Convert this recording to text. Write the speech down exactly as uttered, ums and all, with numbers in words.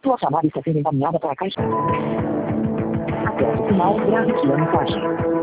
Sua chamada está sendo encaminhada para a caixa. Até o final, grave sua mensagem.